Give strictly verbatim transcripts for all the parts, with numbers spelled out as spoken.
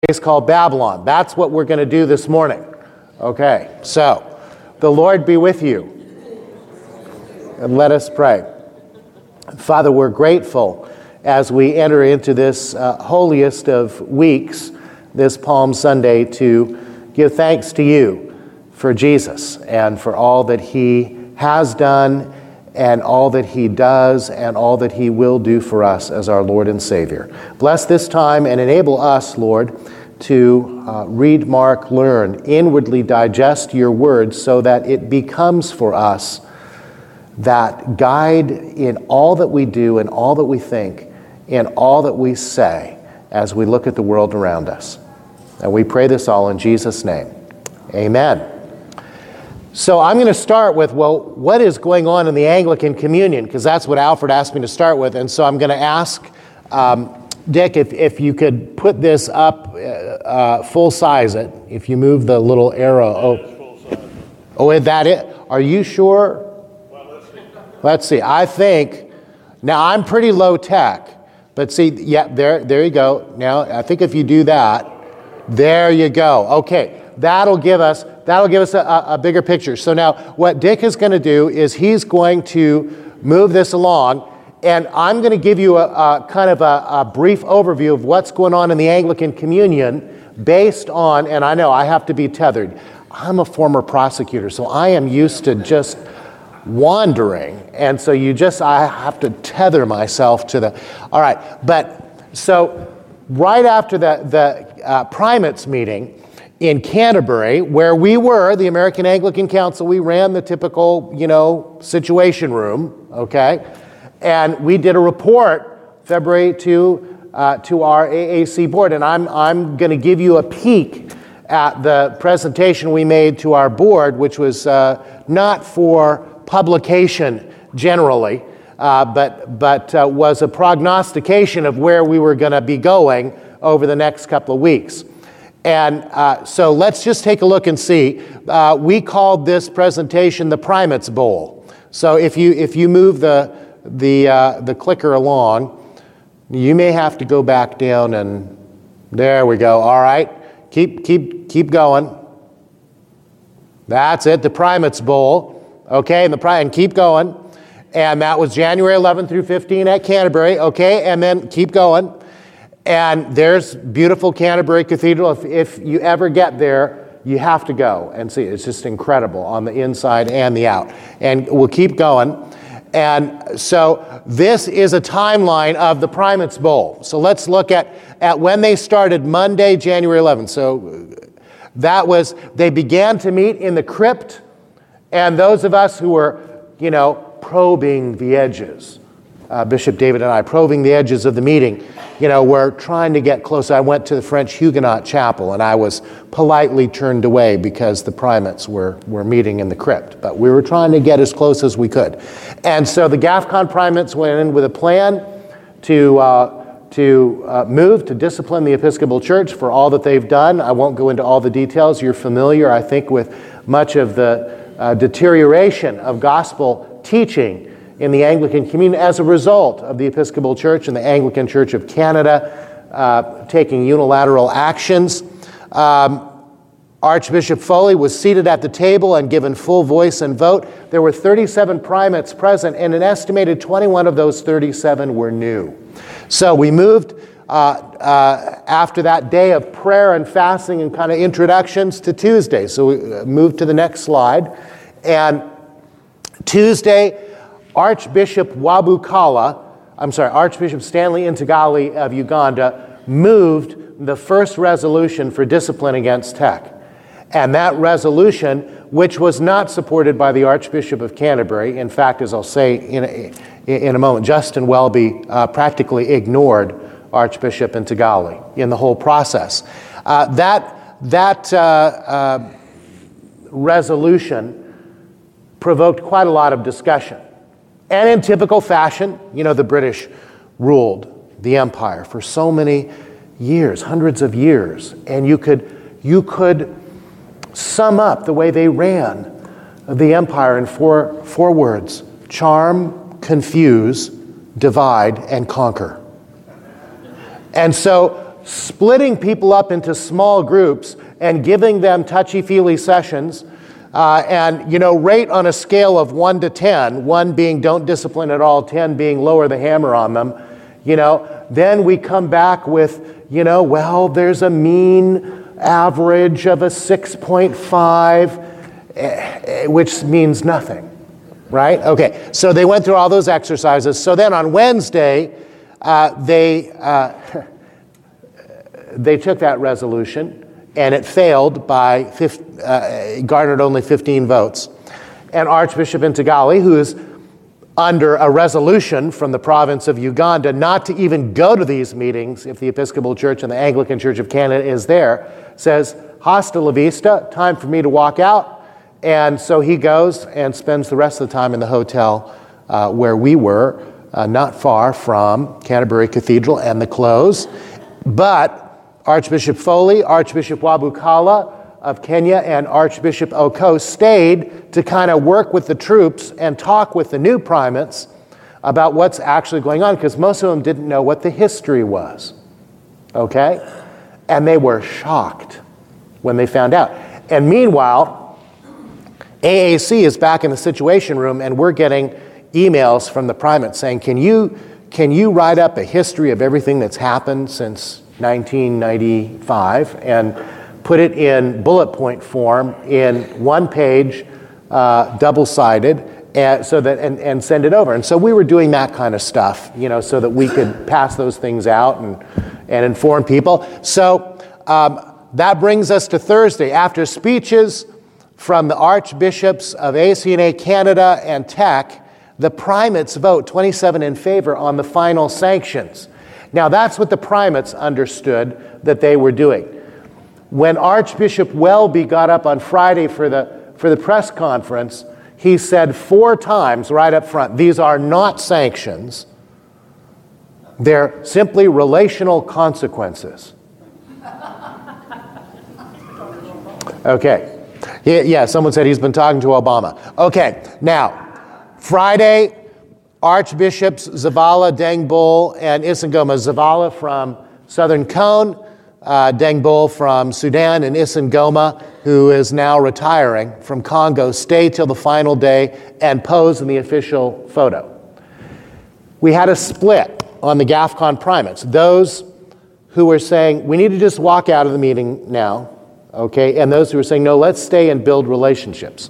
place called Babylon. That's what we're going to do this morning. Okay, so the Lord be with you. And let us pray. Father, we're grateful as we enter into this uh, holiest of weeks, this Palm Sunday, to give thanks to you for Jesus and for all that he has done and all that he does and all that he will do for us as our Lord and Savior. Bless this time and enable us, Lord, to uh, read, mark, learn, inwardly digest your words so that it becomes for us that guide in all that we do and all that we think, in all that we say as we look at the world around us. And we pray this all in Jesus' name. Amen. So I'm going to start with, well, what is going on in the Anglican Communion? Because that's what Alfred asked me to start with. And so I'm going to ask um, Dick if, if you could put this up, uh, uh, full size it, if you move the little arrow. Oh, oh, is that it? Are you sure? Well, let's see. Let's see. I think, now I'm pretty low tech, but see, yeah, there, there you go. Now, I think if you do that, there you go. Okay. That'll give us that'll give us a, a bigger picture. So now what Dick is going to do is he's going to move this along, and I'm going to give you a, a kind of a, a brief overview of what's going on in the Anglican Communion based on, and I know I have to be tethered. I'm a former prosecutor, so I am used to just wandering, and so you just I have to tether myself to the. All right, but so right after the the uh, primates meeting in Canterbury, where we were, the American Anglican Council, we ran the typical, you know, situation room, okay? And we did a report, February, to uh, to our A A C board, and I'm I'm going to give you a peek at the presentation we made to our board, which was uh, not for publication generally, uh, but but uh, was a prognostication of where we were going to be going over the next couple of weeks. And uh, so let's just take a look and see. Uh, we called this presentation the Primates Bowl. So if you if you move the the uh, the clicker along, you may have to go back down, and there we go. All right, keep keep keep going. That's it, the Primates Bowl. Okay, and the pri- and keep going. And that was January eleventh through fifteenth at Canterbury. Okay, and then keep going. And there's beautiful Canterbury Cathedral. If, if you ever get there, you have to go and see. It's just incredible on the inside and the out. And we'll keep going. And so this is a timeline of the Primates Bowl. So let's look at, at when they started, Monday, January eleventh. So that was, they began to meet in the crypt. And those of us who were, you know, probing the edges, Uh, Bishop David and I, probing the edges of the meeting. You know, we're trying to get close. I went to the French Huguenot chapel, and I was politely turned away because the primates were, were meeting in the crypt. But we were trying to get as close as we could. And so the GAFCON primates went in with a plan to, uh, to uh, move, to discipline the Episcopal Church for all that they've done. I won't go into all the details. You're familiar, I think, with much of the uh, deterioration of gospel teaching in the Anglican Communion as a result of the Episcopal Church and the Anglican Church of Canada uh, taking unilateral actions. Um, Archbishop Foley was seated at the table and given full voice and vote. There were thirty-seven primates present, and an estimated twenty-one of those thirty-seven were new. So we moved uh, uh, after that day of prayer and fasting and kind of introductions to Tuesday. So we moved to the next slide. And Tuesday, Archbishop Wabukala, I'm sorry, Archbishop Stanley Ntagali of Uganda moved the first resolution for discipline against T E C. And that resolution, which was not supported by the Archbishop of Canterbury, in fact, as I'll say in a, in a moment, Justin Welby uh, practically ignored Archbishop Ntagali in the whole process. Uh, that that uh, uh, resolution provoked quite a lot of discussion. And in typical fashion, you know, the British ruled the empire for so many years, hundreds of years. And you could you could sum up the way they ran the empire in four, four words: charm, confuse, divide, and conquer. And so splitting people up into small groups and giving them touchy-feely sessions, uh, and, you know, rate on a scale of one to ten, one being don't discipline at all, ten being lower the hammer on them, you know, then we come back with, you know, well, there's a mean average of a six point five, which means nothing, right? Okay, so they went through all those exercises. So then on Wednesday, uh, they uh, they took that resolution, and it failed by fifty, uh, garnered only fifteen votes. And Archbishop Ntagali, who is under a resolution from the province of Uganda not to even go to these meetings if the Episcopal Church and the Anglican Church of Canada is there, says, hasta la vista, time for me to walk out. And so he goes and spends the rest of the time in the hotel uh, where we were, uh, not far from Canterbury Cathedral and the close. But Archbishop Foley, Archbishop Wabukala of Kenya, and Archbishop Oko stayed to kind of work with the troops and talk with the new primates about what's actually going on, because most of them didn't know what the history was, okay? And they were shocked when they found out. And meanwhile, A A C is back in the Situation Room, and we're getting emails from the primates saying, can you, can you write up a history of everything that's happened since nineteen ninety-five and put it in bullet point form in one page, uh, double-sided, and so that and, and send it over. And so we were doing that kind of stuff, you know, so that we could pass those things out and and inform people. So um, that brings us to Thursday. After speeches from the archbishops of A C N A Canada and T E C, the primates vote twenty-seven in favor on the final sanctions. Now that's what the primates understood that they were doing. When Archbishop Welby got up on Friday for the, for the press conference, he said four times right up front, these are not sanctions. They're simply relational consequences. Okay. Yeah, someone said he's been talking to Obama. Okay, now, Friday, Archbishops Zavala, Dengbul, and Isangoma. Zavala from Southern Cone, Uh, Dengbul from Sudan, and Isangoma, who is now retiring from Congo, stay till the final day and pose in the official photo. We had a split on the GAFCON primates. Those who were saying, we need to just walk out of the meeting now, okay, and those who were saying, no, let's stay and build relationships.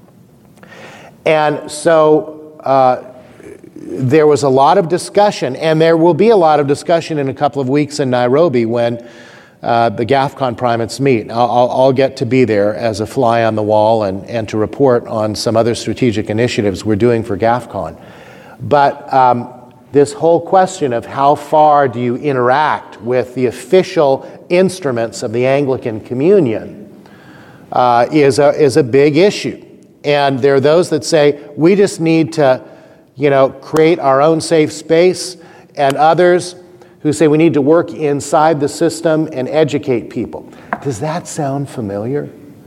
And so uh, there was a lot of discussion, and there will be a lot of discussion in a couple of weeks in Nairobi when Uh, the GAFCON primates meet. I'll, I'll, I'll get to be there as a fly on the wall and, and to report on some other strategic initiatives we're doing for GAFCON. But um, this whole question of how far do you interact with the official instruments of the Anglican Communion uh, is a, is a big issue. And there are those that say, we just need to, you know, create our own safe space, and others who say we need to work inside the system and educate people. Does that sound familiar?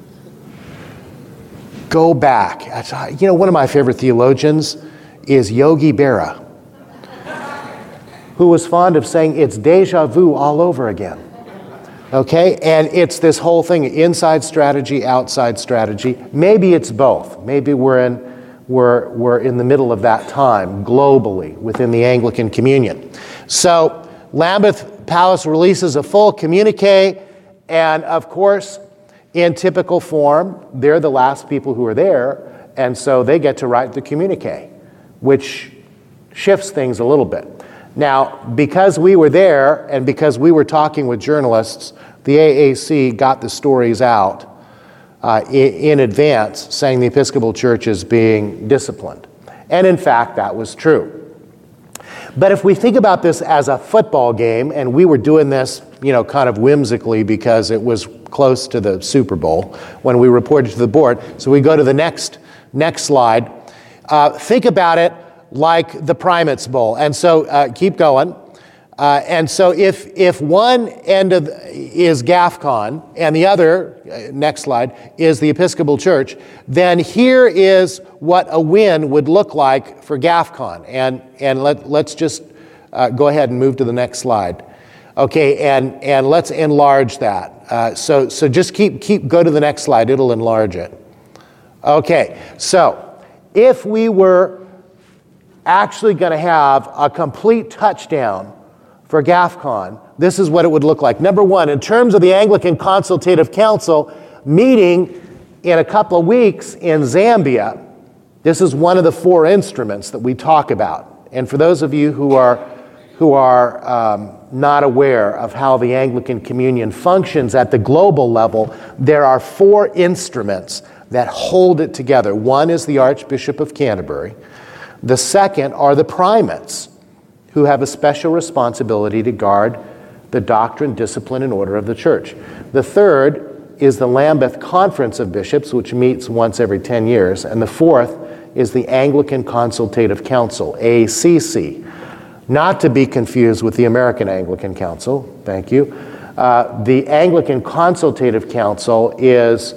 Go back. You know, one of my favorite theologians is Yogi Berra, who was fond of saying it's deja vu all over again. Okay? And it's this whole thing, inside strategy, outside strategy. Maybe it's both. Maybe we're in, we're, we're in the middle of that time globally within the Anglican Communion. So, Lambeth Palace releases a full communique, and of course, in typical form, they're the last people who are there, and so they get to write the communique, which shifts things a little bit. Now, because we were there, and because we were talking with journalists, the A A C got the stories out uh, in, in advance, saying the Episcopal Church is being disciplined. And in fact, that was true. But if we think about this as a football game, and we were doing this, you know, kind of whimsically because it was close to the Super Bowl when we reported to the board. So we go to the next next slide. Uh, think about it like the Primates Bowl. And so uh, keep going. Uh, and so if if one end of is GAFCON and the other, uh, next slide, is the Episcopal Church, then here is what a win would look like for GAFCON. And and let let's just uh, go ahead and move to the next slide. Okay, and, and let's enlarge that. Uh, so, so just keep, keep, go to the next slide, it'll enlarge it. Okay, so if we were actually going to have a complete touchdown for GAFCON, this is what it would look like. Number one, in terms of the Anglican Consultative Council meeting in a couple of weeks in Zambia, this is one of the four instruments that we talk about. And for those of you who are, who are um, not aware of how the Anglican Communion functions at the global level, there are four instruments that hold it together. One is the Archbishop of Canterbury. The second are the primates, who have a special responsibility to guard the doctrine, discipline, and order of the church. The third is the Lambeth Conference of Bishops, which meets once every ten years. And the fourth is the Anglican Consultative Council, A C C. Not to be confused with the American Anglican Council, thank you. Uh, the Anglican Consultative Council is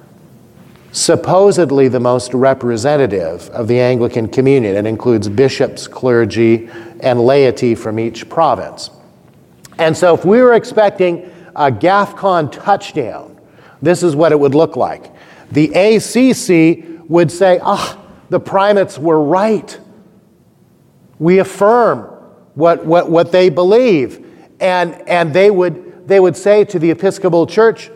supposedly the most representative of the Anglican Communion. It includes bishops, clergy, and laity from each province. And so if we were expecting a GAFCON touchdown, this is what it would look like. The A C C would say, ah, the primates were right. We affirm what, what, what they believe. And, and they would, they would say to the Episcopal Church,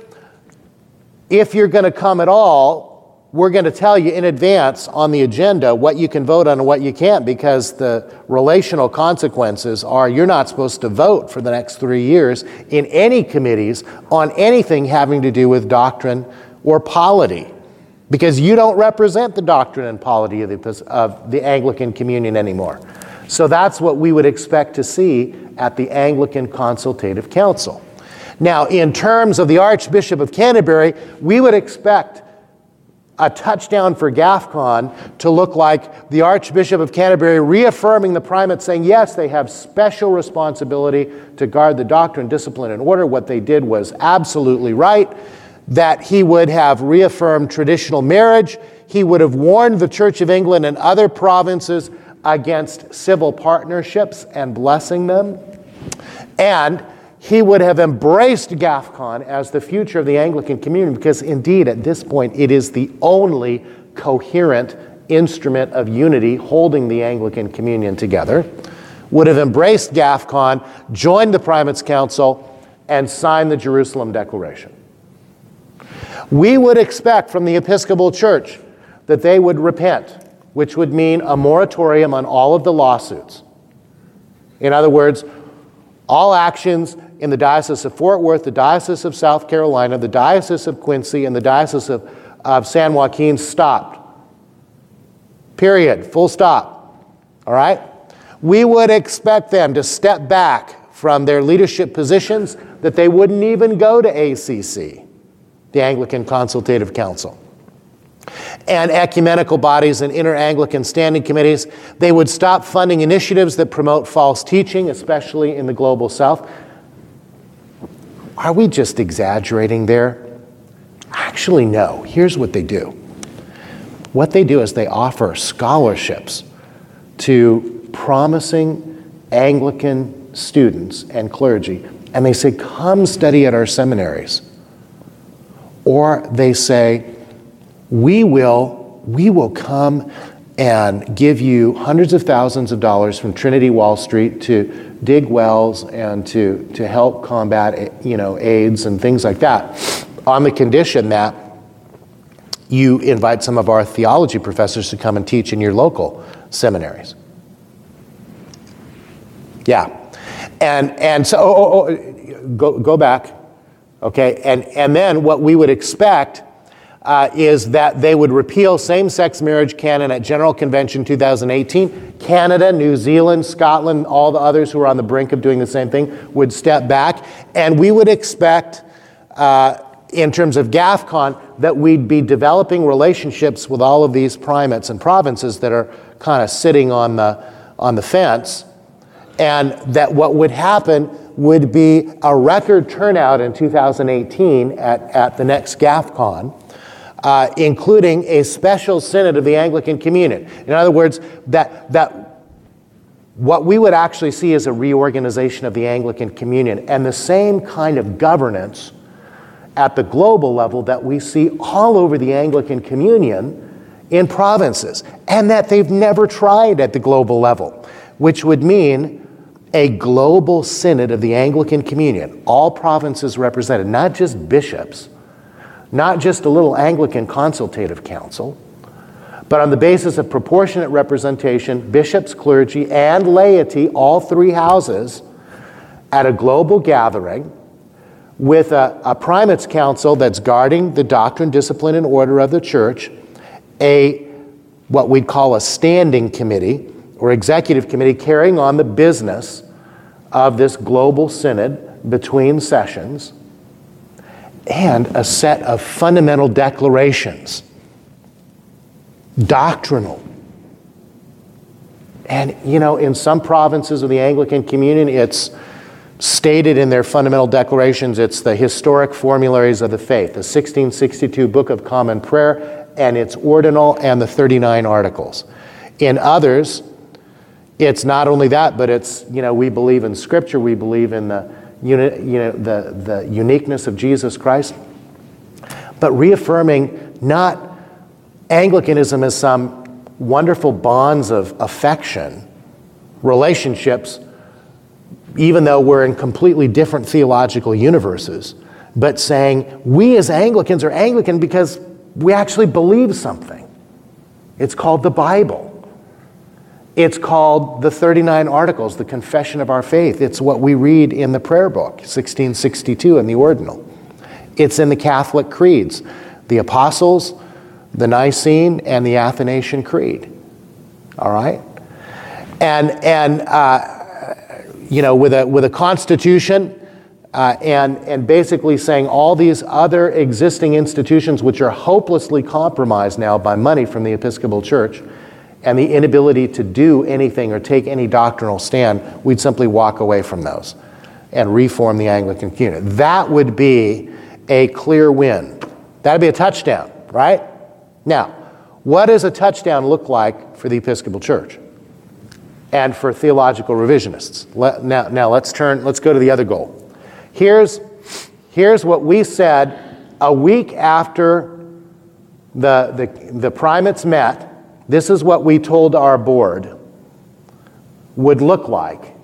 if you're going to come at all, we're going to tell you in advance on the agenda what you can vote on and what you can't, because the relational consequences are you're not supposed to vote for the next three years in any committees on anything having to do with doctrine or polity, because you don't represent the doctrine and polity of the, of the Anglican Communion anymore. So that's what we would expect to see at the Anglican Consultative Council. Now, in terms of the Archbishop of Canterbury, we would expect a touchdown for GAFCON to look like the Archbishop of Canterbury reaffirming the primates, saying, yes, they have special responsibility to guard the doctrine, discipline, and order. What they did was absolutely right. That he would have reaffirmed traditional marriage. He would have warned the Church of England and other provinces against civil partnerships and blessing them. And he would have embraced GAFCON as the future of the Anglican Communion, because indeed, at this point, it is the only coherent instrument of unity holding the Anglican Communion together. Would have embraced GAFCON, joined the Primates' Council, and signed the Jerusalem Declaration. We would expect from the Episcopal Church that they would repent, which would mean a moratorium on all of the lawsuits. In other words, all actions in the Diocese of Fort Worth, the Diocese of South Carolina, the Diocese of Quincy, and the Diocese of, of San Joaquin stopped. Period. Full stop. All right? We would expect them to step back from their leadership positions, that they wouldn't even go to A C C, the Anglican Consultative Council. And ecumenical bodies and inter-Anglican standing committees, they would stop funding initiatives that promote false teaching, especially in the Global South. Are we just exaggerating there? Actually, no. Here's what they do. What they do is they offer scholarships to promising Anglican students and clergy, and they say, come study at our seminaries. Or they say, we will, we will come and give you hundreds of thousands of dollars from Trinity Wall Street to dig wells and to, to help combat, you know, AIDS and things like that, on the condition that you invite some of our theology professors to come and teach in your local seminaries. Yeah. And and so oh, oh, oh, go go back. Okay, and, and then what we would expect uh, is that they would repeal same-sex marriage canon at General Convention two thousand eighteen. Canada, New Zealand, Scotland, all the others who are on the brink of doing the same thing would step back. And we would expect, uh, in terms of GAFCON, that we'd be developing relationships with all of these primates and provinces that are kind of sitting on the, on the fence, and that what would happen would be a record turnout in two thousand eighteen at, at the next GAFCON, uh, including a special synod of the Anglican Communion. In other words, that, that what we would actually see is a reorganization of the Anglican Communion and the same kind of governance at the global level that we see all over the Anglican Communion in provinces, and that they've never tried at the global level, which would mean a global synod of the Anglican Communion, all provinces represented, not just bishops, not just a little Anglican consultative council, but on the basis of proportionate representation, bishops, clergy, and laity, all three houses, at a global gathering with a, a primates council that's guarding the doctrine, discipline, and order of the church, a what we'd call a standing committee or executive committee carrying on the business of this global synod between sessions, and a set of fundamental declarations, doctrinal. And, you know, in some provinces of the Anglican Communion, it's stated in their fundamental declarations, it's the historic formularies of the faith, the sixteen sixty-two Book of Common Prayer, and its ordinal, and the thirty-nine Articles. In others, it's not only that, but it's, you know, we believe in Scripture, we believe in the, you know, the, the uniqueness of Jesus Christ, but reaffirming not Anglicanism as some wonderful bonds of affection, relationships, even though we're in completely different theological universes, but saying we as Anglicans are Anglican because we actually believe something. It's called the Bible. It's called the thirty-nine Articles, the Confession of our Faith. It's what we read in the prayer book, sixteen sixty-two in the ordinal. It's in the Catholic creeds, the Apostles', the Nicene, and the Athanasian Creed. All right? And, and uh, you know, with a, with a constitution, Uh, and, and basically saying all these other existing institutions which are hopelessly compromised now by money from the Episcopal Church and the inability to do anything or take any doctrinal stand, we'd simply walk away from those and reform the Anglican Communion. That would be a clear win. That would be a touchdown, right? Now, what does a touchdown look like for the Episcopal Church and for theological revisionists? Let, now, now let's turn, let's go to the other goal. Here's, here's what we said a week after the, the, the primates met. This is what we told our board would look like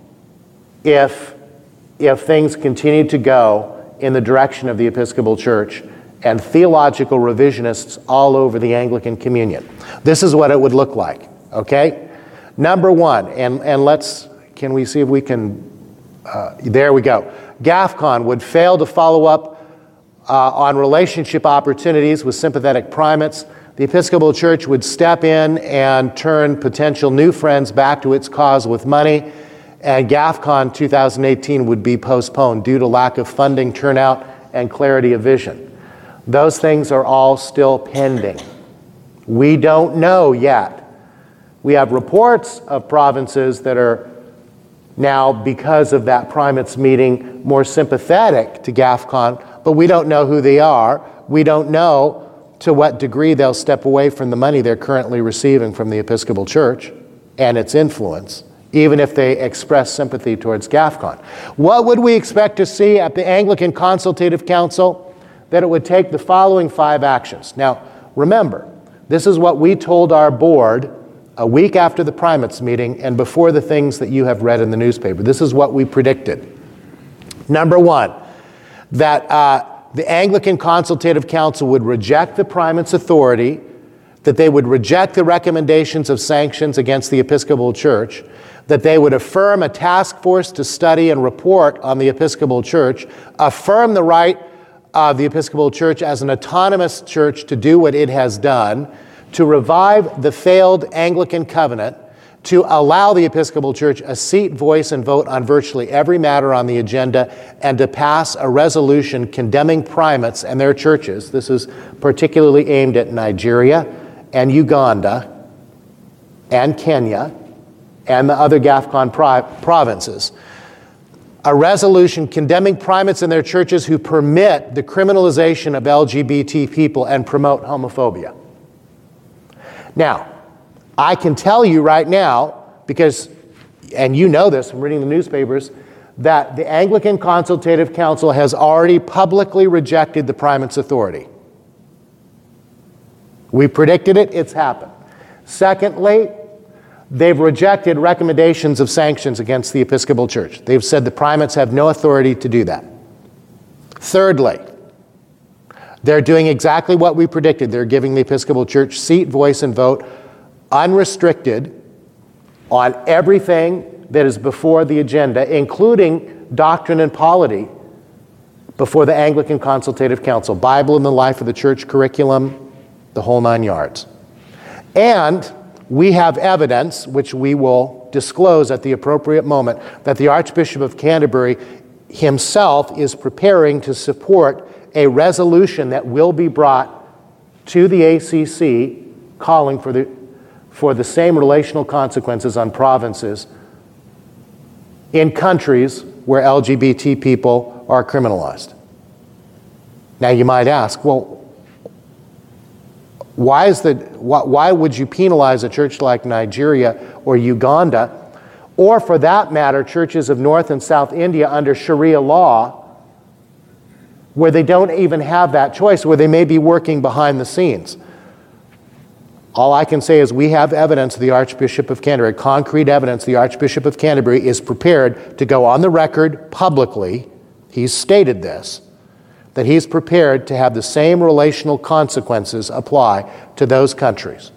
if, if things continued to go in the direction of the Episcopal Church and theological revisionists all over the Anglican Communion. This is what it would look like, okay? Number one, and, and let's, can we see if we can, uh, there we go. GAFCON would fail to follow up uh, on relationship opportunities with sympathetic primates. The Episcopal Church would step in and turn potential new friends back to its cause with money, and GAFCON two thousand eighteen would be postponed due to lack of funding, turnout, and clarity of vision. Those things are all still pending. We don't know yet. We have reports of provinces that are now, because of that primates meeting, more sympathetic to GAFCON, but we don't know who they are. We don't know to what degree they'll step away from the money they're currently receiving from the Episcopal Church and its influence, even if they express sympathy towards GAFCON. What would we expect to see at the Anglican Consultative Council? That it would take the following five actions. Now, remember, this is what we told our board a week after the primates meeting and before the things that you have read in the newspaper. This is what we predicted. Number one, that uh, the Anglican Consultative Council would reject the primates' authority, that they would reject the recommendations of sanctions against the Episcopal Church, that they would affirm a task force to study and report on the Episcopal Church, affirm the right of the Episcopal Church as an autonomous church to do what it has done, to revive the failed Anglican covenant, to allow the Episcopal Church a seat, voice, and vote on virtually every matter on the agenda, and to pass a resolution condemning primates and their churches. This is particularly aimed at Nigeria and Uganda and Kenya and the other GAFCON provinces. A resolution condemning primates and their churches who permit the criminalization of L G B T people and promote homophobia. Now, I can tell you right now, because and you know this from reading the newspapers, that the Anglican Consultative Council has already publicly rejected the primate's authority. We predicted it, it's happened. Secondly, they've rejected recommendations of sanctions against the Episcopal Church. They've said the primates have no authority to do that. Thirdly, they're doing exactly what we predicted. They're giving the Episcopal Church seat, voice, and vote unrestricted on everything that is before the agenda, including doctrine and polity, before the Anglican Consultative Council. Bible in the Life of the Church curriculum, the whole nine yards. And we have evidence, which we will disclose at the appropriate moment, that the Archbishop of Canterbury himself is preparing to support a resolution that will be brought to the A C C calling for the, for the same relational consequences on provinces in countries where L G B T people are criminalized. Now you might ask, well, why is the why, why would you penalize a church like Nigeria or Uganda, or for that matter, churches of North and South India under Sharia law, where they don't even have that choice, where they may be working behind the scenes? All I can say is we have evidence the Archbishop of Canterbury, concrete evidence the Archbishop of Canterbury is prepared to go on the record publicly, he's stated this, that he's prepared to have the same relational consequences apply to those countries.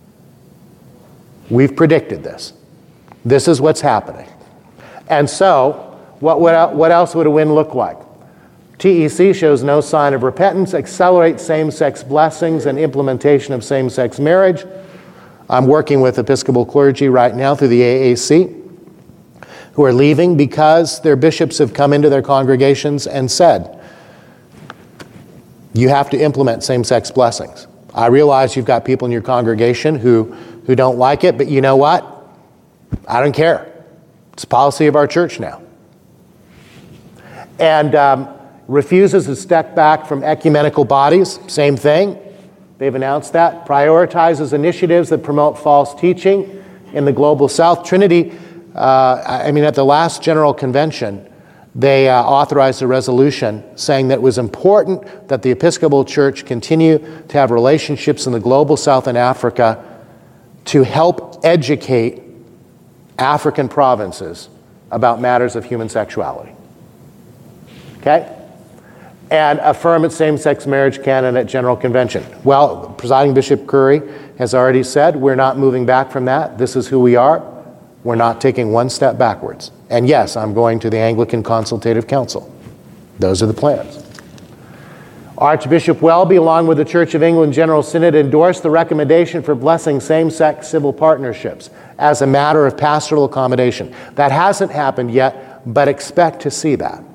We've predicted this. This is what's happening. And so, what, would, what else would a win look like? T E C shows no sign of repentance, accelerates same-sex blessings and implementation of same-sex marriage. I'm working with Episcopal clergy right now through the A A C who are leaving because their bishops have come into their congregations and said, you have to implement same-sex blessings. I realize you've got people in your congregation who, who don't like it, but you know what? I don't care. It's the policy of our church now. And um, refuses to step back from ecumenical bodies, same thing. They've announced that. Prioritizes initiatives that promote false teaching in the Global South. Trinity, uh, I mean, at the last General Convention, they uh, authorized a resolution saying that it was important that the Episcopal Church continue to have relationships in the Global South and Africa to help educate African provinces about matters of human sexuality. Okay? And affirm its same-sex marriage canon at General Convention. Well, Presiding Bishop Curry has already said we're not moving back from that. This is who we are. We're not taking one step backwards. And yes, I'm going to the Anglican Consultative Council. Those are the plans. Archbishop Welby, along with the Church of England General Synod, endorsed the recommendation for blessing same-sex civil partnerships as a matter of pastoral accommodation. That hasn't happened yet, but expect to see that.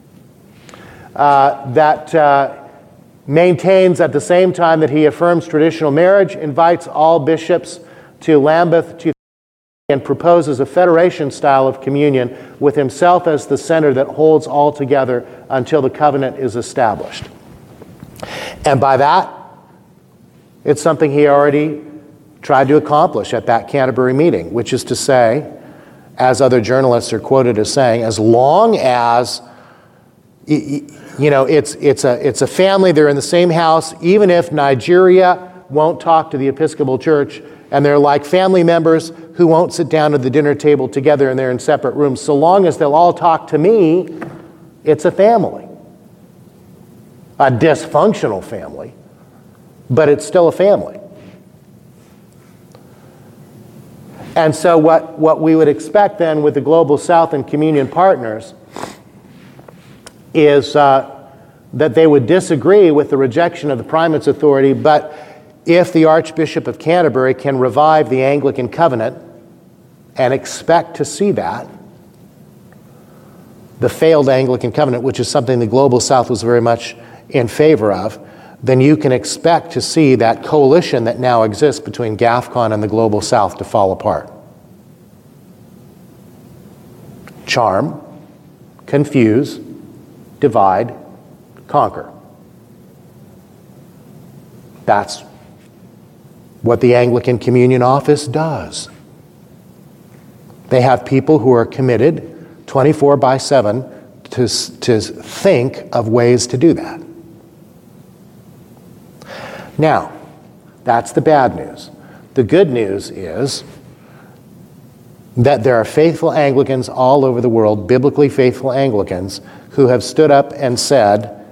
Uh, that uh, maintains at the same time that he affirms traditional marriage, invites all bishops to Lambeth to and proposes a federation style of communion with himself as the center that holds all together until the covenant is established. And by that, it's something he already tried to accomplish at that Canterbury meeting, which is to say, as other journalists are quoted as saying, as long as you know, it's it's a it's a family, they're in the same house, even if Nigeria won't talk to the Episcopal Church, and they're like family members who won't sit down at the dinner table together and they're in separate rooms, so long as they'll all talk to me, it's a family. A dysfunctional family, but it's still a family. And so what, what we would expect then with the Global South and Communion partners is uh, that they would disagree with the rejection of the primate's authority, but if the Archbishop of Canterbury can revive the Anglican covenant, and expect to see that, the failed Anglican covenant, which is something the Global South was very much in favor of, then you can expect to see that coalition that now exists between GAFCON and the Global South to fall apart. Charm, confuse, divide, conquer. That's what the Anglican Communion Office does. They have people who are committed twenty-four by seven to, to think of ways to do that. Now, that's the bad news. The good news is that there are faithful Anglicans all over the world, biblically faithful Anglicans, who have stood up and said,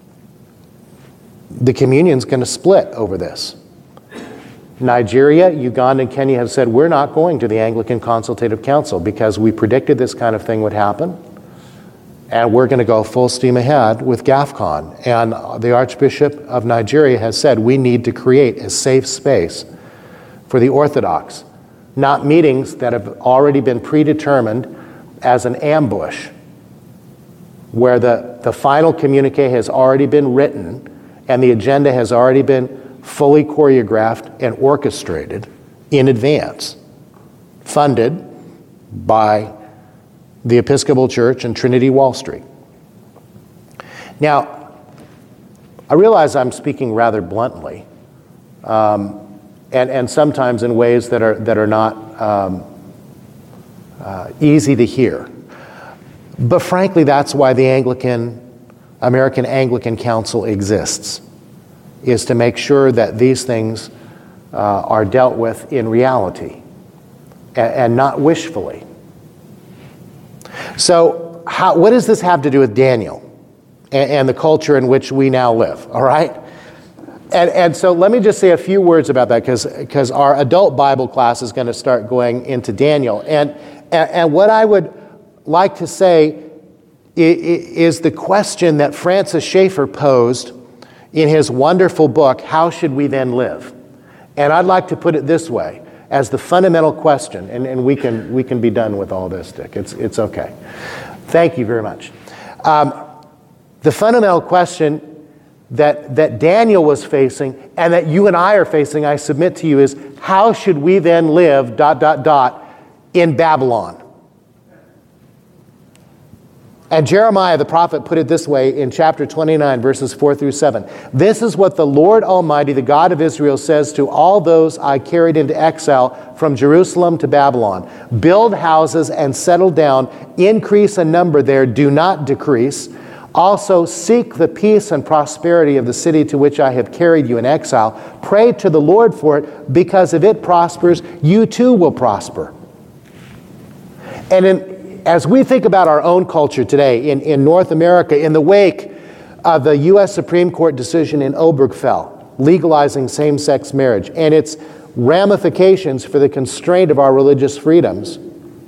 the communion's going to split over this. Nigeria, Uganda, and Kenya have said, we're not going to the Anglican Consultative Council because we predicted this kind of thing would happen, and we're going to go full steam ahead with GAFCON. And the Archbishop of Nigeria has said, we need to create a safe space for the Orthodox, not meetings that have already been predetermined as an ambush, where the, the final communique has already been written and the agenda has already been fully choreographed and orchestrated in advance, funded by the Episcopal Church and Trinity Wall Street. Now, I realize I'm speaking rather bluntly, um, and, and sometimes in ways that are, that are not um, uh, easy to hear. But frankly, that's why the Anglican, American Anglican Council exists, is to make sure that these things uh, are dealt with in reality and, and not wishfully. So how, what does this have to do with Daniel and, and the culture in which we now live, all right? And, and so let me just say a few words about that, because because our adult Bible class is going to start going into Daniel. And, and, and what I would like to say is the question that Francis Schaeffer posed in his wonderful book, How Should We Then Live? And I'd like to put it this way, as the fundamental question, and, and we can we can be done with all this, Dick. It's, it's okay. Thank you very much. Um, the fundamental question that, that Daniel was facing and that you and I are facing, I submit to you, is how should we then live, dot, dot, dot, in Babylon? And Jeremiah the prophet put it this way in chapter twenty-nine, verses four through seven. This is what the Lord Almighty, the God of Israel, says to all those I carried into exile from Jerusalem to Babylon. Build houses and settle down. Increase in number there, do not decrease. Also seek the peace and prosperity of the city to which I have carried you in exile. Pray to the Lord for it, because if it prospers, you too will prosper. And in As we think about our own culture today in, in North America, in the wake of the U S Supreme Court decision in Obergefell, legalizing same-sex marriage, and its ramifications for the constraint of our religious freedoms,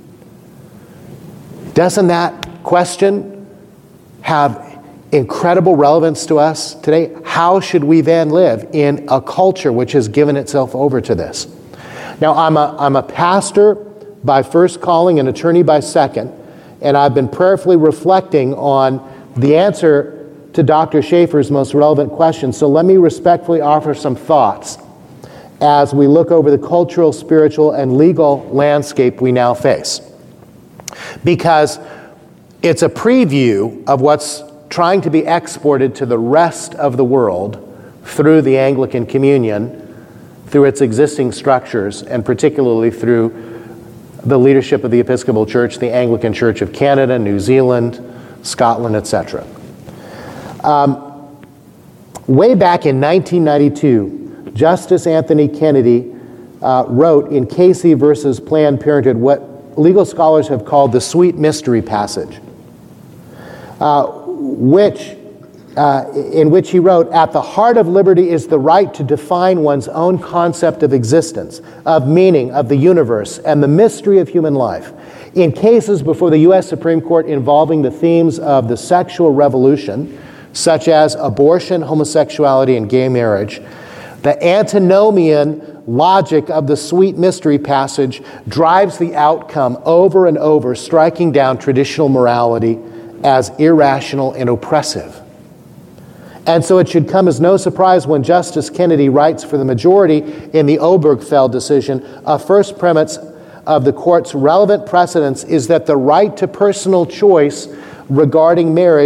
doesn't that question have incredible relevance to us today? How should we then live in a culture which has given itself over to this? Now, I'm a, I'm a pastor by first calling, an attorney by second, and I've been prayerfully reflecting on the answer to Doctor Schaeffer's most relevant question. So let me respectfully offer some thoughts as we look over the cultural, spiritual, and legal landscape we now face. Because it's a preview of what's trying to be exported to the rest of the world through the Anglican Communion, through its existing structures, and particularly through the leadership of the Episcopal Church, the Anglican Church of Canada, New Zealand, Scotland, et cetera. Um, way back in nineteen ninety-two, Justice Anthony Kennedy uh, wrote in Casey versus Planned Parenthood what legal scholars have called the sweet mystery passage, uh, which Uh, in which he wrote, "At the heart of liberty is the right to define one's own concept of existence, of meaning, of the universe, and the mystery of human life. In cases before the U S Supreme Court involving the themes of the sexual revolution, such as abortion, homosexuality, and gay marriage, the antinomian logic of the sweet mystery passage drives the outcome over and over, striking down traditional morality as irrational and oppressive. And so it should come as no surprise when Justice Kennedy writes for the majority in the Obergefell decision, a first premise of the court's relevant precedents is that the right to personal choice regarding marriage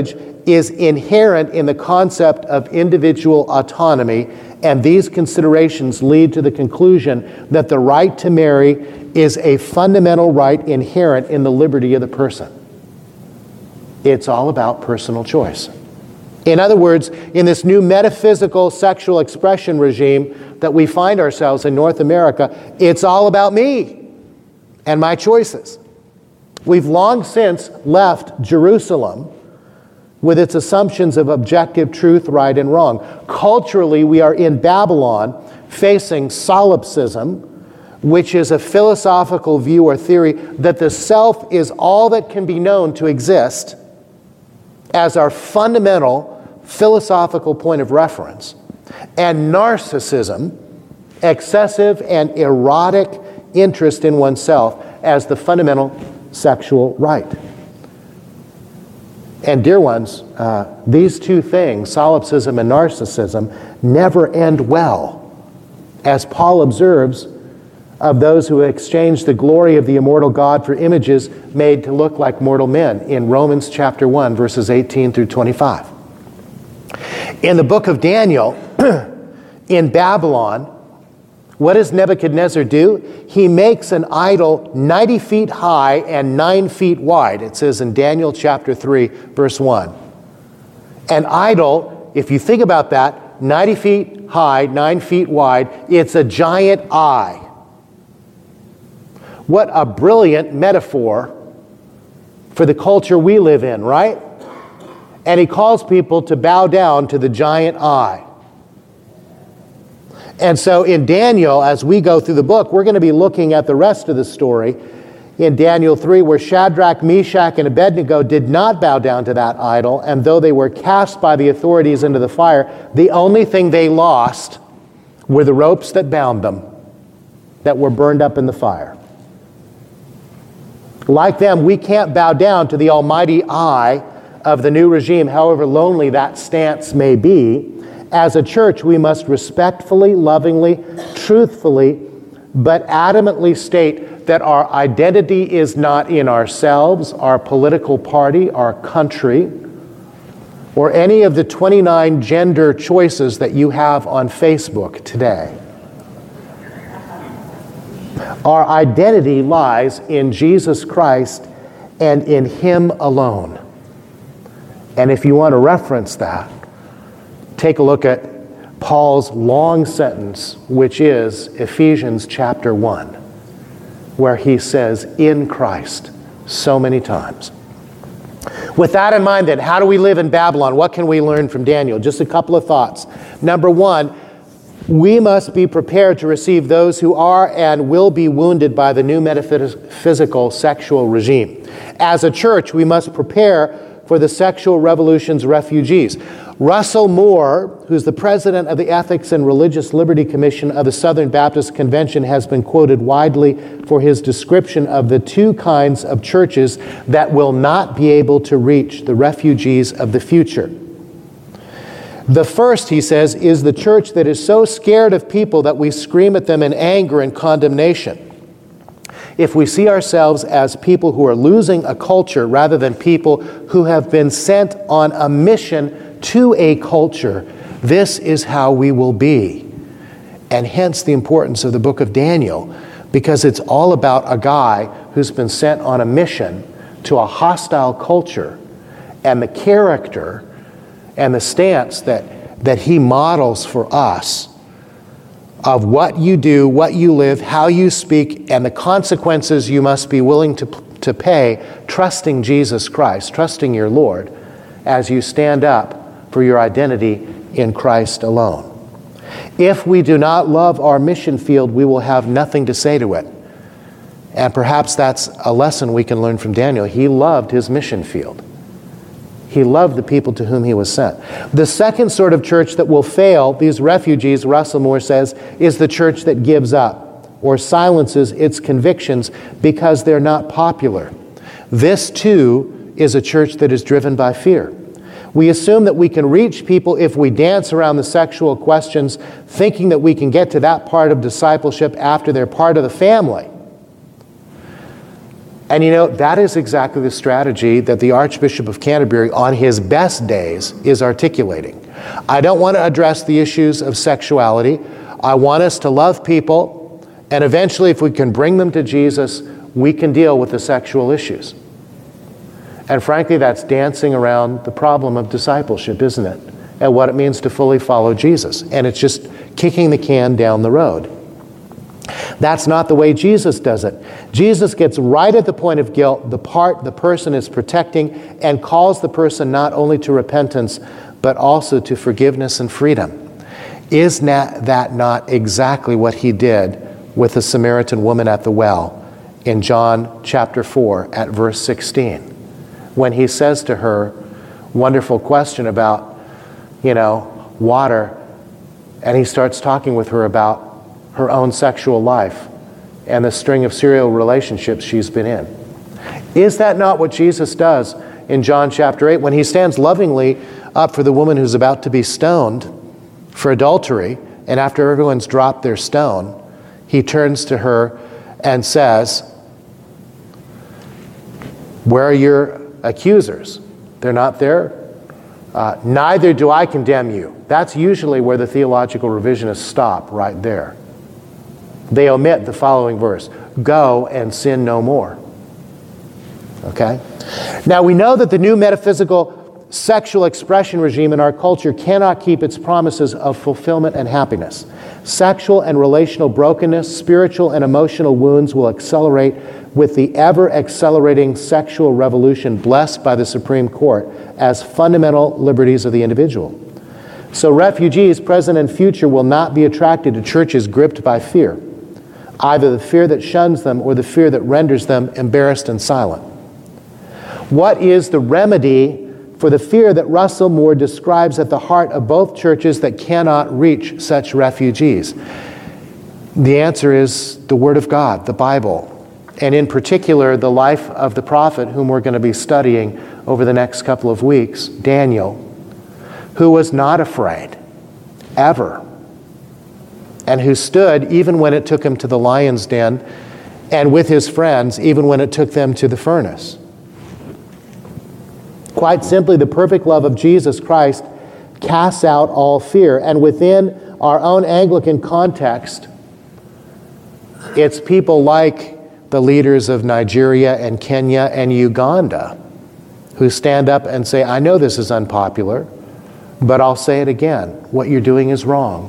is inherent in the concept of individual autonomy, and these considerations lead to the conclusion that the right to marry is a fundamental right inherent in the liberty of the person. It's all about personal choice. In other words, in this new metaphysical sexual expression regime that we find ourselves in North America, it's all about me and my choices. We've long since left Jerusalem with its assumptions of objective truth, right and wrong. Culturally, we are in Babylon facing solipsism, which is a philosophical view or theory that the self is all that can be known to exist as our fundamental philosophical point of reference, and narcissism, excessive and erotic interest in oneself, as the fundamental sexual right. And dear ones, uh, these two things, solipsism and narcissism, never end well, as Paul observes of those who exchange the glory of the immortal God for images made to look like mortal men in Romans chapter one, verses eighteen through twenty-five. In the book of Daniel, in Babylon, what does Nebuchadnezzar do? He makes an idol ninety feet high and nine feet wide. It says in Daniel chapter three, verse one. An idol, if you think about that, ninety feet high, nine feet wide, it's a giant eye. What a brilliant metaphor for the culture we live in, right? And he calls people to bow down to the giant eye. And so in Daniel, as we go through the book, we're going to be looking at the rest of the story in Daniel three, where Shadrach, Meshach, and Abednego did not bow down to that idol, and though they were cast by the authorities into the fire, the only thing they lost were the ropes that bound them, that were burned up in the fire. Like them, we can't bow down to the almighty eye of the new regime, however lonely that stance may be. As a church, we must respectfully, lovingly, truthfully, but adamantly state that our identity is not in ourselves, our political party, our country, or any of the twenty-nine gender choices that you have on Facebook today. Our identity lies in Jesus Christ and in Him alone. And if you want to reference that, take a look at Paul's long sentence, which is Ephesians chapter one, where he says, in Christ, so many times. With that in mind then, how do we live in Babylon? What can we learn from Daniel? Just a couple of thoughts. Number one, we must be prepared to receive those who are and will be wounded by the new metaphysical sexual regime. As a church, we must prepare for the sexual revolution's refugees. Russell Moore, who's the president of the Ethics and Religious Liberty Commission of the Southern Baptist Convention, has been quoted widely for his description of the two kinds of churches that will not be able to reach the refugees of the future. The first, he says, is the church that is so scared of people that we scream at them in anger and condemnation. If we see ourselves as people who are losing a culture rather than people who have been sent on a mission to a culture, this is how we will be. And hence the importance of the book of Daniel, because it's all about a guy who's been sent on a mission to a hostile culture, and the character and the stance that, that he models for us of what you do, what you live, how you speak, and the consequences you must be willing to, to pay, trusting Jesus Christ, trusting your Lord, as you stand up for your identity in Christ alone. If we do not love our mission field, we will have nothing to say to it. And perhaps that's a lesson we can learn from Daniel. He loved his mission field. He loved the people to whom he was sent. The second sort of church that will fail these refugees, Russell Moore says, is the church that gives up or silences its convictions because they're not popular. This, too, is a church that is driven by fear. We assume that we can reach people if we dance around the sexual questions, thinking that we can get to that part of discipleship after they're part of the family. And you know, that is exactly the strategy that the Archbishop of Canterbury on his best days is articulating. I don't want to address the issues of sexuality. I want us to love people, and eventually if we can bring them to Jesus, we can deal with the sexual issues. And frankly, that's dancing around the problem of discipleship, isn't it? And what it means to fully follow Jesus. And it's just kicking the can down the road. That's not the way Jesus does it. Jesus gets right at the point of guilt, the part the person is protecting, and calls the person not only to repentance, but also to forgiveness and freedom. Is not that not exactly what he did with the Samaritan woman at the well in John chapter four at verse sixteen? When he says to her, wonderful question about, you know, water, and he starts talking with her about her own sexual life and the string of serial relationships she's been in. Is that not what Jesus does in John chapter eight when he stands lovingly up for the woman who's about to be stoned for adultery, and after everyone's dropped their stone, he turns to her and says, where are your accusers? They're not there. Uh, neither do I condemn you. That's usually where the theological revisionists stop, right there. They omit the following verse, go and sin no more. Okay? Now we know that the new metaphysical sexual expression regime in our culture cannot keep its promises of fulfillment and happiness. Sexual and relational brokenness, spiritual and emotional wounds will accelerate with the ever-accelerating sexual revolution blessed by the Supreme Court as fundamental liberties of the individual. So refugees, present and future, will not be attracted to churches gripped by fear, either the fear that shuns them or the fear that renders them embarrassed and silent. What is the remedy for the fear that Russell Moore describes at the heart of both churches that cannot reach such refugees? The answer is the Word of God, the Bible, and in particular the life of the prophet whom we're going to be studying over the next couple of weeks, Daniel, who was not afraid, ever, and who stood even when it took him to the lion's den, and with his friends even when it took them to the furnace. Quite simply, the perfect love of Jesus Christ casts out all fear. And within our own Anglican context, it's people like the leaders of Nigeria and Kenya and Uganda who stand up and say, I know this is unpopular, but I'll say it again. What you're doing is wrong.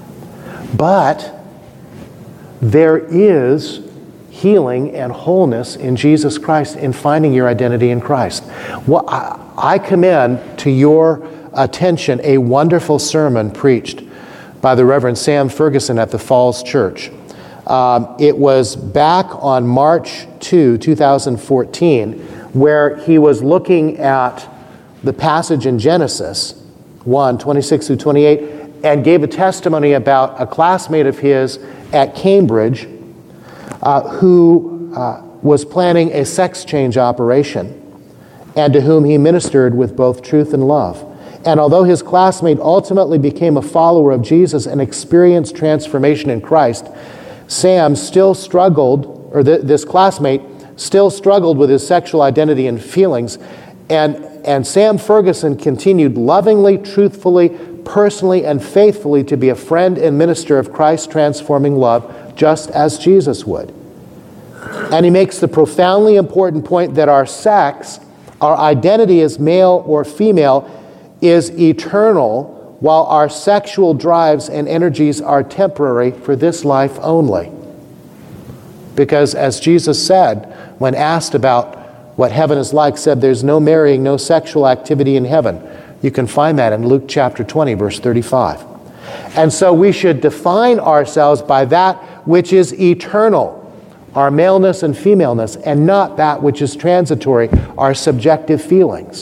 But there is healing and wholeness in Jesus Christ, in finding your identity in Christ. Well, I, I commend to your attention a wonderful sermon preached by the Reverend Sam Ferguson at the Falls Church. Um, it was back on March second, two thousand fourteen, where he was looking at the passage in Genesis one, twenty-six through twenty-eight, and gave a testimony about a classmate of his at Cambridge Uh, who uh, was planning a sex change operation and to whom he ministered with both truth and love. And although his classmate ultimately became a follower of Jesus and experienced transformation in Christ, Sam still struggled, or th- this classmate still struggled with his sexual identity and feelings. And, and Sam Ferguson continued lovingly, truthfully, personally, and faithfully to be a friend and minister of Christ's transforming love, just as Jesus would. And he makes the profoundly important point that our sex, our identity as male or female, is eternal, while our sexual drives and energies are temporary for this life only. Because as Jesus said, when asked about what heaven is like, said there's no marrying, no sexual activity in heaven. You can find that in Luke chapter twenty, verse thirty-five. And so we should define ourselves by that which is eternal, our maleness and femaleness, and not that which is transitory, our subjective feelings.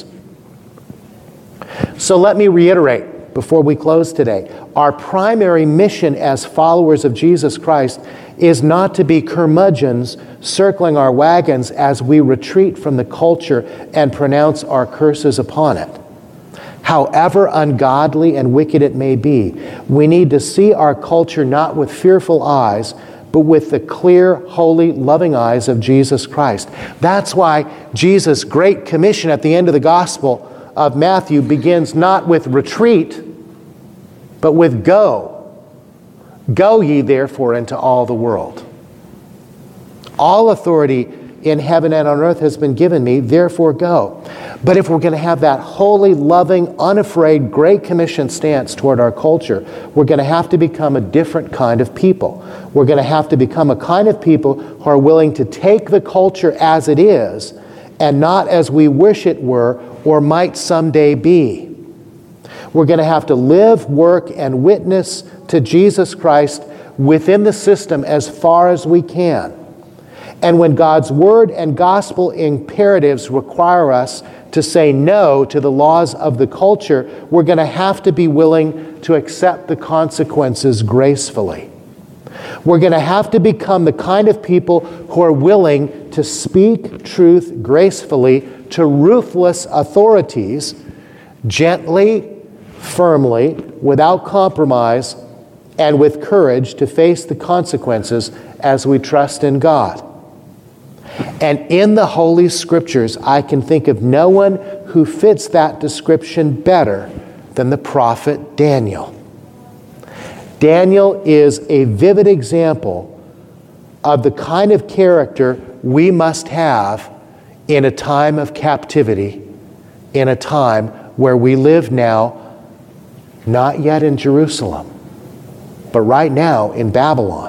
So let me reiterate before we close today. Our primary mission as followers of Jesus Christ is not to be curmudgeons circling our wagons as we retreat from the culture and pronounce our curses upon it. However ungodly and wicked it may be, we need to see our culture not with fearful eyes, but with the clear, holy, loving eyes of Jesus Christ. That's why Jesus' great commission at the end of the Gospel of Matthew begins not with retreat, but with go. Go ye therefore into all the world. All authority in heaven and on earth has been given me, therefore go. But if we're going to have that holy, loving, unafraid, great commission stance toward our culture, we're going to have to become a different kind of people. We're going to have to become a kind of people who are willing to take the culture as it is and not as we wish it were or might someday be. We're going to have to live, work, and witness to Jesus Christ within the system as far as we can. And when God's word and gospel imperatives require us to say no to the laws of the culture, we're going to have to be willing to accept the consequences gracefully. We're going to have to become the kind of people who are willing to speak truth gracefully to ruthless authorities, gently, firmly, without compromise, and with courage to face the consequences as we trust in God. And in the Holy Scriptures, I can think of no one who fits that description better than the prophet Daniel. Daniel is a vivid example of the kind of character we must have in a time of captivity, in a time where we live now, not yet in Jerusalem, but right now in Babylon.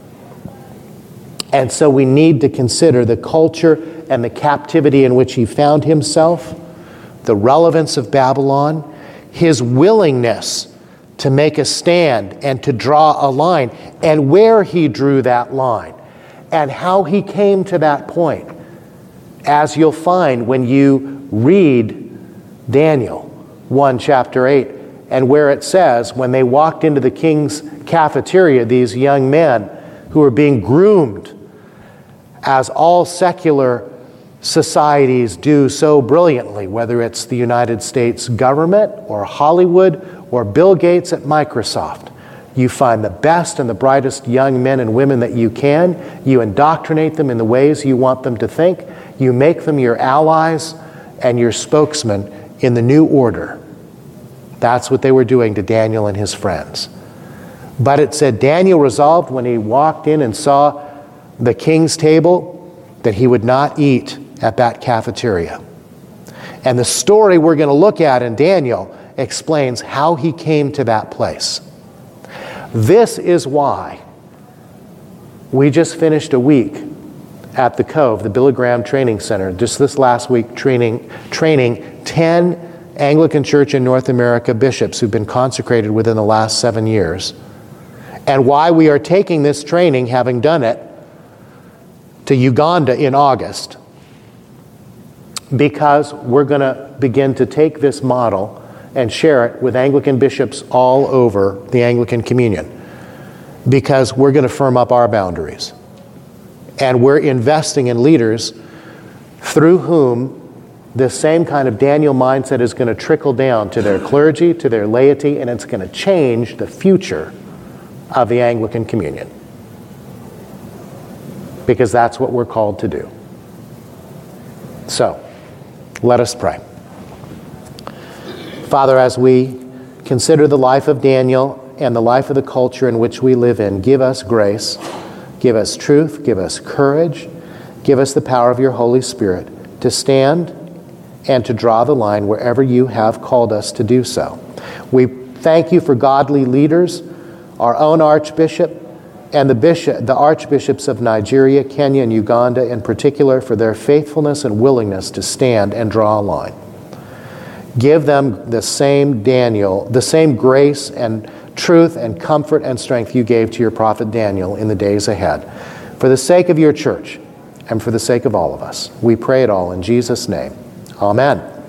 And so we need to consider the culture and the captivity in which he found himself, the relevance of Babylon, his willingness to make a stand and to draw a line, and where he drew that line, and how he came to that point, as you'll find when you read Daniel one, chapter eight, and where it says, when they walked into the king's cafeteria, these young men who were being groomed as all secular societies do so brilliantly, whether it's the United States government or Hollywood or Bill Gates at Microsoft. You find the best and the brightest young men and women that you can. You indoctrinate them in the ways you want them to think. You make them your allies and your spokesmen in the new order. That's what they were doing to Daniel and his friends. But it said Daniel resolved when he walked in and saw the king's table that he would not eat at that cafeteria. And the story we're going to look at in Daniel explains how he came to that place. This is why we just finished a week at the Cove, the Billy Graham Training Center, just this last week training, training ten Anglican Church in North America bishops who've been consecrated within the last seven years. And why we are taking this training, having done it, to Uganda in August, because we're going to begin to take this model and share it with Anglican bishops all over the Anglican Communion, because we're going to firm up our boundaries. And we're investing in leaders through whom this same kind of Daniel mindset is going to trickle down to their clergy, to their laity, and it's going to change the future of the Anglican Communion. Because that's what we're called to do. So, let us pray. Father, as we consider the life of Daniel and the life of the culture in which we live in, give us grace, give us truth, give us courage, give us the power of your Holy Spirit to stand and to draw the line wherever you have called us to do so. We thank you for godly leaders, our own Archbishop, and the bishop, the archbishops of Nigeria, Kenya, and Uganda in particular, for their faithfulness and willingness to stand and draw a line. Give them the same Daniel, the same grace and truth and comfort and strength you gave to your prophet Daniel in the days ahead. For the sake of your church and for the sake of all of us, we pray it all in Jesus' name. Amen.